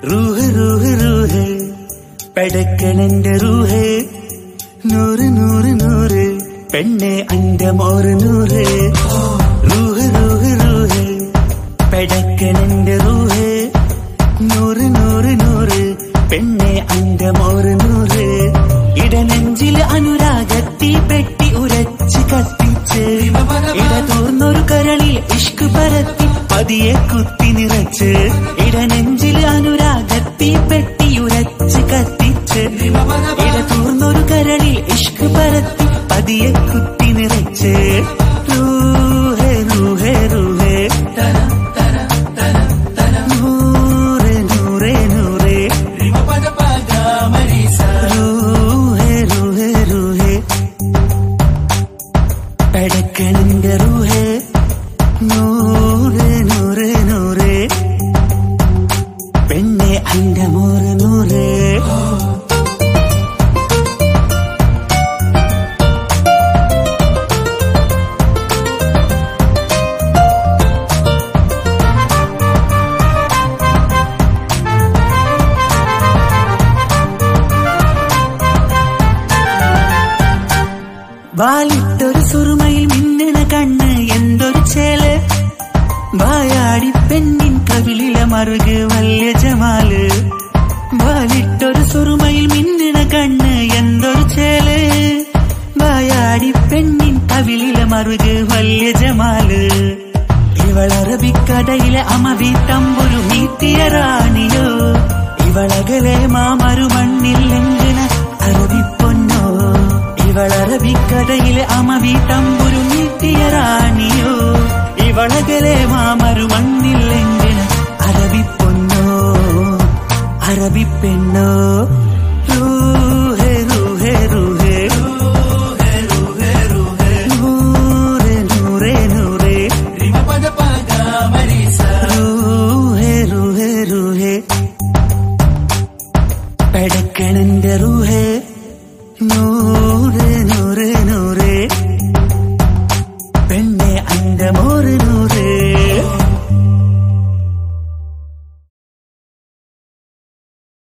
റൂഹ് റൂഹ് റൂഹ് പെടക്കണന്റെ റൂഹ് നൂറ് നൂറ് നൂറ് പെണ്ണെ അന്റെ മോറ് നൂറ് റൂഹ് റൂഹ് റൂഹ് പെടക്കണന്റെ റൂഹ് നൂറ് നൂറ് നൂറ് പെണ്ണെ അന്റെ മോറ് നൂറ് ഇടനെഞ്ചിൽ അനുരാഗത്തി പെട്ടി ഉരച്ച് കത്തിച്ച് ഇടതൂർന്നൊരു കരളിൽ ഇഷ്ക് പരത്തി പതിയെ കുത്തി നിറച്ച് ഇടനെഞ്ചിൽ അനുരാഗത്തി പെട്ടി ഉരച്ച് കത്തിച്ച് ഇടതൂർന്നൊരു കരളിൽ ഇഷ്ക് പരത്തി പതിയെ കുത്തി നിറച്ച് റൂഹേ റൂഹേ റൂഹേ നൂറേ നൂറേ നൂറേ റൂഹേ റൂഹേ റൂഹേ പെടക്കണന്റെ റൂഹേ നൂറ് നൂറ് നൂറ് പെണ്ണെ അന്റെ മോറ് നൂറ് വാലിട്ടൊരു സുറുമയിൽ മിന്നണ കണ്ണ് എന്തൊരു ചേല് വായാടി പെണ്ണിൻ കവിളിലെ മറുക് വല്യ ജമാല് വാലിട്ടൊരു സുറുമയിൽ മിന്നണ കണ്ണ് എന്തൊരു ചേല് വായാടി പെണ്ണിൻ കവിളിലെ മറുക് വല്യ ജമാല് ഇവളറബിക്കടയിലെ അമവി തമ്പുരു നീട്ടിയ റാണിയോ ഇവളകലെ മാമരു മണ്ണിൽ ലംഘന അറബി പൊന്നോ ഇവളറബിക്കടയിലെ അമവി തമ്പുരു നീട്ടിയ റാണിയോ ഇവളകലെ മാമരു മണ്ണിൽ ലംഘന അറബി പൊന്നോ അറബി പെണ്ണോ